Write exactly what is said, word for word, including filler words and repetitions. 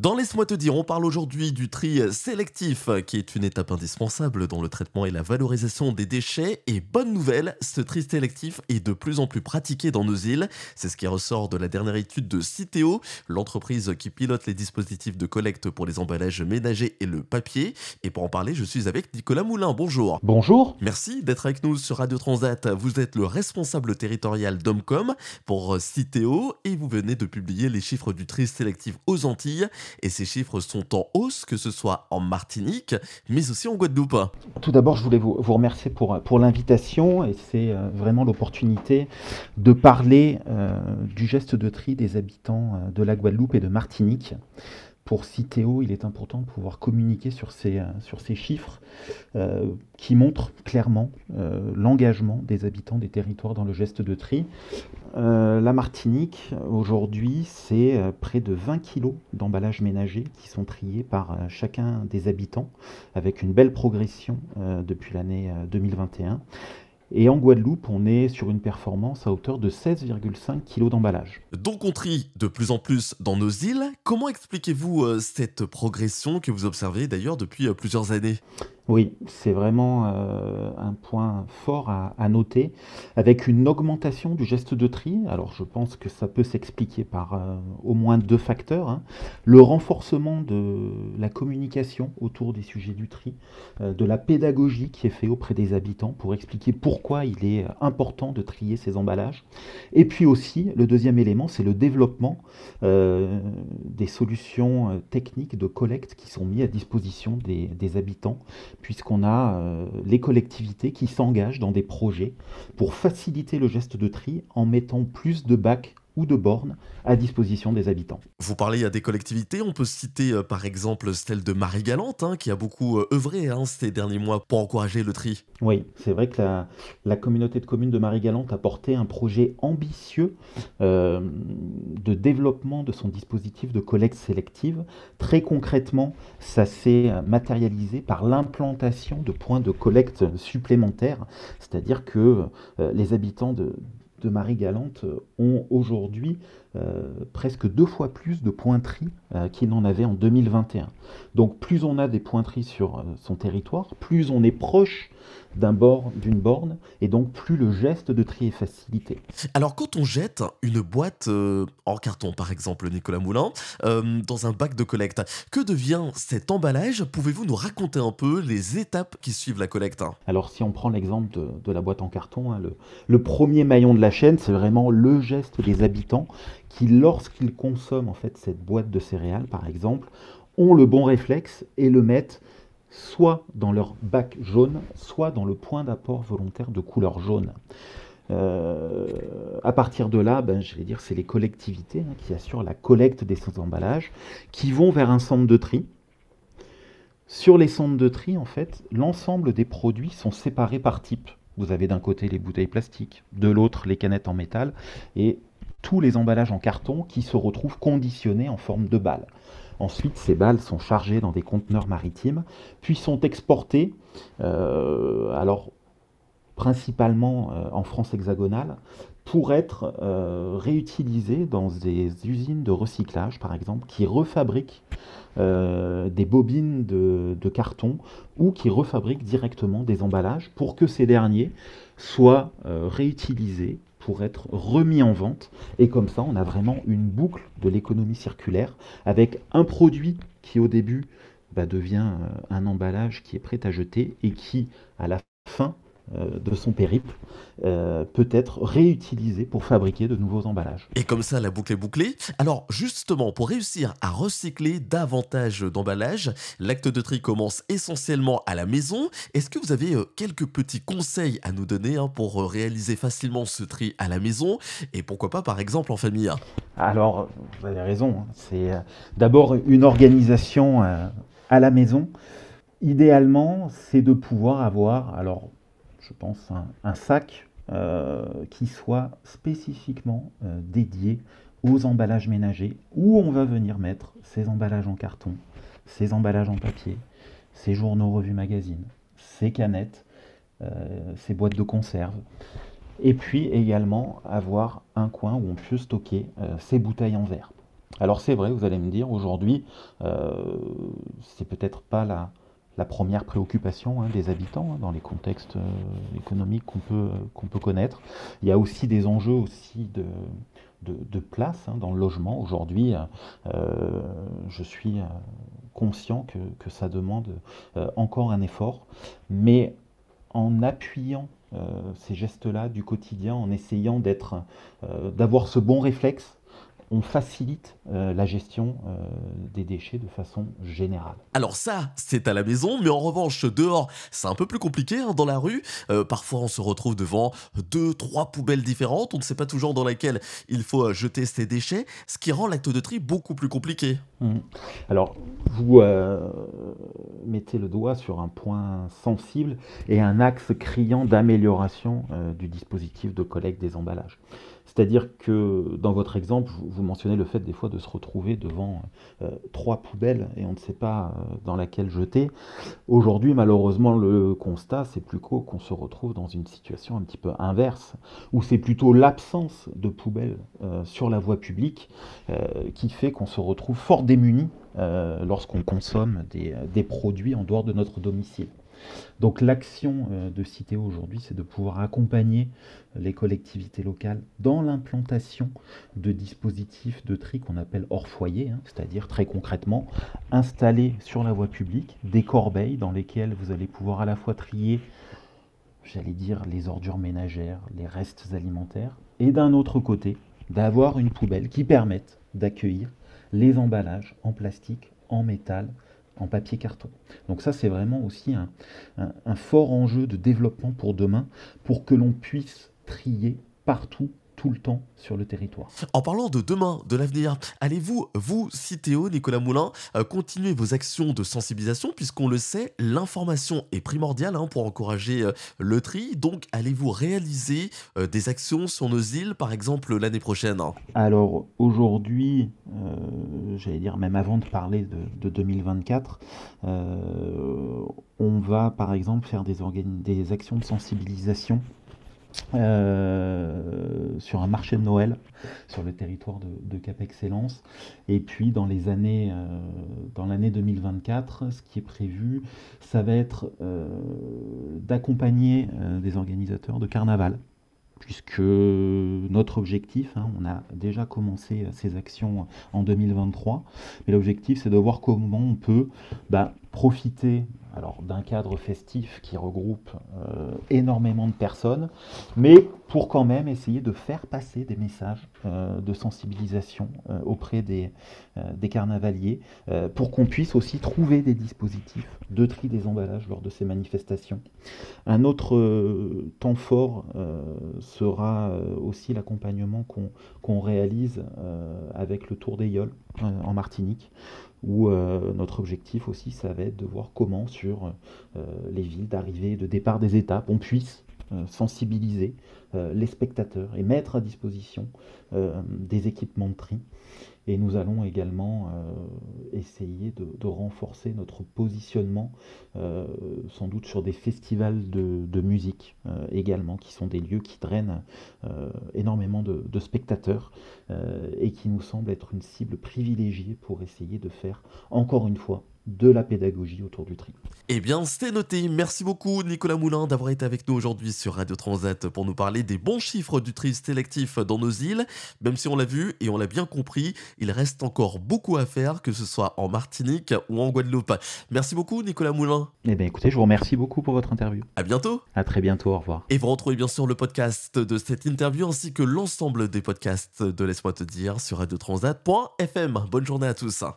Dans Laisse-moi te dire, on parle aujourd'hui du tri sélectif, qui est une étape indispensable dans le traitement et la valorisation des déchets. Et bonne nouvelle, ce tri sélectif est de plus en plus pratiqué dans nos îles. C'est ce qui ressort de la dernière étude de Citeo, l'entreprise qui pilote les dispositifs de collecte pour les emballages ménagers et le papier. Et pour en parler, je suis avec Nicolas Moulin. Bonjour. Bonjour. Merci d'être avec nous sur Radio Transat. Vous êtes le responsable territorial d'Omcom pour Citeo et vous venez de publier les chiffres du tri sélectif aux Antilles. Et ces chiffres sont en hausse, que ce soit en Martinique, mais aussi en Guadeloupe. Tout d'abord, je voulais vous, vous remercier pour, pour l'invitation et c'est euh, vraiment l'opportunité de parler euh, du geste de tri des habitants euh, de la Guadeloupe et de Martinique. Pour Citeo, il est important de pouvoir communiquer sur ces, euh, sur ces chiffres euh, qui montrent clairement euh, l'engagement des habitants des territoires dans le geste de tri. Euh, la Martinique, aujourd'hui, c'est euh, près de vingt kilos d'emballages ménagers qui sont triés par euh, chacun des habitants, avec une belle progression euh, depuis l'année euh, deux mille vingt et un. Et en Guadeloupe, on est sur une performance à hauteur de seize virgule cinq kilos d'emballage. Donc on trie de plus en plus dans nos îles. Comment expliquez-vous euh, cette progression que vous observez d'ailleurs depuis euh, plusieurs années ? Oui, c'est vraiment euh, un point fort à, à noter, avec une augmentation du geste de tri. Alors je pense que ça peut s'expliquer par euh, au moins deux facteurs. Hein. Le renforcement de la communication autour des sujets du tri, euh, de la pédagogie qui est faite auprès des habitants pour expliquer pourquoi il est important de trier ces emballages. Et puis aussi, le deuxième élément, c'est le développement euh, des solutions techniques de collecte qui sont mises à disposition des, des habitants, puisqu'on a euh, les collectivités qui s'engagent dans des projets pour faciliter le geste de tri en mettant plus de bacs ou de bornes à disposition des habitants. Vous parlez à des collectivités, on peut citer euh, par exemple celle de Marie-Galante, hein, qui a beaucoup euh, œuvré hein, ces derniers mois pour encourager le tri. Oui, c'est vrai que la, la communauté de communes de Marie-Galante a porté un projet ambitieux euh, de développement de son dispositif de collecte sélective. Très concrètement, ça s'est matérialisé par l'implantation de points de collecte supplémentaires, c'est-à-dire que euh, les habitants de de Marie-Galante ont aujourd'hui euh, presque deux fois plus de points tri euh, qu'ils n'en avaient en deux mille vingt et un. Donc plus on a des points tri sur euh, son territoire, plus on est proche d'un bord, d'une borne, et donc plus le geste de tri est facilité. Alors quand on jette une boîte euh, en carton par exemple, Nicolas Moulin, euh, dans un bac de collecte, que devient cet emballage ? Pouvez-vous nous raconter un peu les étapes qui suivent la collecte ? Alors si on prend l'exemple de, de la boîte en carton, hein, le, le premier maillon de la chaîne, c'est vraiment le geste des habitants qui, lorsqu'ils consomment en fait cette boîte de céréales par exemple, ont le bon réflexe et le mettent soit dans leur bac jaune, soit dans le point d'apport volontaire de couleur jaune. Euh, à partir de là, ben, je vais dire, c'est les collectivités hein, qui assurent la collecte des emballages, qui vont vers un centre de tri. Sur les centres de tri, en fait, l'ensemble des produits sont séparés par type. Vous avez d'un côté les bouteilles plastiques, de l'autre les canettes en métal, et tous les emballages en carton qui se retrouvent conditionnés en forme de balles. Ensuite, ces balles sont chargées dans des conteneurs maritimes, puis sont exportées, euh, alors principalement euh, en France hexagonale, pour être euh, réutilisées dans des usines de recyclage, par exemple, qui refabriquent euh, des bobines de, de carton ou qui refabriquent directement des emballages pour que ces derniers soient euh, réutilisés pour être remis en vente. Et comme ça, on a vraiment une boucle de l'économie circulaire avec un produit qui, au début, bah, devient euh, un emballage qui est prêt à jeter et qui, à la fin euh, de son périple, euh, peut être réutilisé pour fabriquer de nouveaux emballages. Et comme ça, la boucle est bouclée. Alors justement, pour réussir à recycler davantage d'emballages, l'acte de tri commence essentiellement à la maison. Est-ce que vous avez euh, quelques petits conseils à nous donner hein, pour euh, réaliser facilement ce tri à la maison et pourquoi pas par exemple en famille ? Alors, vous avez raison, hein, c'est euh, d'abord une organisation euh, à la maison. Idéalement, c'est de pouvoir avoir, alors je pense, un, un sac euh, qui soit spécifiquement euh, dédié aux emballages ménagers, où on va venir mettre ces emballages en carton, ces emballages en papier, ces journaux, revues, magazines, ces canettes, euh, ces boîtes de conserve. Et puis également avoir un coin où on peut stocker euh, ces bouteilles en verre. Alors c'est vrai, vous allez me dire, aujourd'hui, euh, c'est peut-être pas la, la première préoccupation hein, des habitants hein, dans les contextes euh, économiques qu'on peut, qu'on peut connaître. Il y a aussi des enjeux aussi de, de, de place hein, dans le logement. Aujourd'hui, euh, je suis euh, conscient que, que ça demande euh, encore un effort, mais en appuyant euh, ces gestes-là du quotidien, en essayant d'être, euh, d'avoir ce bon réflexe, on facilite euh, la gestion euh, des déchets de façon générale. Alors ça, c'est à la maison, mais en revanche, dehors, c'est un peu plus compliqué hein, dans la rue. Euh, parfois, on se retrouve devant deux, trois poubelles différentes. On ne sait pas toujours dans laquelle il faut euh, jeter ses déchets, ce qui rend l'acte de tri beaucoup plus compliqué. Mmh. Alors, vous euh, mettez le doigt sur un point sensible et un axe criant d'amélioration euh, du dispositif de collecte des emballages. C'est-à-dire que dans votre exemple, vous, vous mentionnez le fait des fois de se retrouver devant euh, trois poubelles et on ne sait pas euh, dans laquelle jeter. Aujourd'hui, malheureusement, le constat, c'est plutôt qu'on se retrouve dans une situation un petit peu inverse, où c'est plutôt l'absence de poubelles euh, sur la voie publique euh, qui fait qu'on se retrouve fort démuni euh, lorsqu'on consomme des, des produits en dehors de notre domicile. Donc l'action euh, de Citeo aujourd'hui, c'est de pouvoir accompagner les collectivités locales dans l'implantation de dispositifs de tri qu'on appelle hors foyer, hein, c'est-à-dire très concrètement installer sur la voie publique des corbeilles dans lesquelles vous allez pouvoir à la fois trier, j'allais dire, les ordures ménagères, les restes alimentaires, et d'un autre côté, d'avoir une poubelle qui permette d'accueillir les emballages en plastique, en métal, en papier carton. Donc ça, c'est vraiment aussi un, un, un fort enjeu de développement pour demain, pour que l'on puisse trier partout, tout le temps sur le territoire. En parlant de demain, de l'avenir, allez-vous, vous, Citeo, Nicolas Moulin, euh, continuer vos actions de sensibilisation, puisqu'on le sait, l'information est primordiale hein, pour encourager euh, le tri. Donc, allez-vous réaliser euh, des actions sur nos îles, par exemple, l'année prochaine? Alors aujourd'hui, euh, j'allais dire même avant de parler de, de deux mille vingt-quatre, euh, on va par exemple faire des, organi- des actions de sensibilisation euh, sur un marché de Noël sur le territoire de, de Cap Excellence. Et puis dans les années, euh, dans l'année deux mille vingt-quatre, ce qui est prévu, ça va être euh, d'accompagner euh, des organisateurs de carnaval, puisque notre objectif, hein, on a déjà commencé ces actions en deux mille vingt-trois, mais l'objectif c'est de voir comment on peut bah, profiter alors, d'un cadre festif qui regroupe euh, énormément de personnes, mais pour quand même essayer de faire passer des messages euh, de sensibilisation euh, auprès des, euh, des carnavaliers, euh, pour qu'on puisse aussi trouver des dispositifs de tri des emballages lors de ces manifestations. Un autre euh, temps fort euh, sera euh, aussi l'accompagnement qu'on qu'on réalise euh, avec le Tour des Yoles euh, en Martinique, où euh, notre objectif aussi, ça va être de voir comment sur euh, les villes d'arrivée et de départ des étapes, on puisse euh, sensibiliser euh, les spectateurs et mettre à disposition euh, des équipements de tri. Et nous allons également euh, essayer de, de renforcer notre positionnement, euh, sans doute sur des festivals de, de musique euh, également, qui sont des lieux qui drainent euh, énormément de, de spectateurs euh, et qui nous semblent être une cible privilégiée pour essayer de faire, encore une fois, de la pédagogie autour du tri. Eh bien, c'est noté. Merci beaucoup, Nicolas Moulin, d'avoir été avec nous aujourd'hui sur Radio Transat pour nous parler des bons chiffres du tri sélectif dans nos îles. Même si on l'a vu et on l'a bien compris, il reste encore beaucoup à faire, que ce soit en Martinique ou en Guadeloupe. Merci beaucoup, Nicolas Moulin. Eh bien, écoutez, je vous remercie beaucoup pour votre interview. À bientôt. À très bientôt, au revoir. Et vous retrouvez bien sûr le podcast de cette interview ainsi que l'ensemble des podcasts de Laisse-moi te dire sur radio transat point f m. Bonne journée à tous.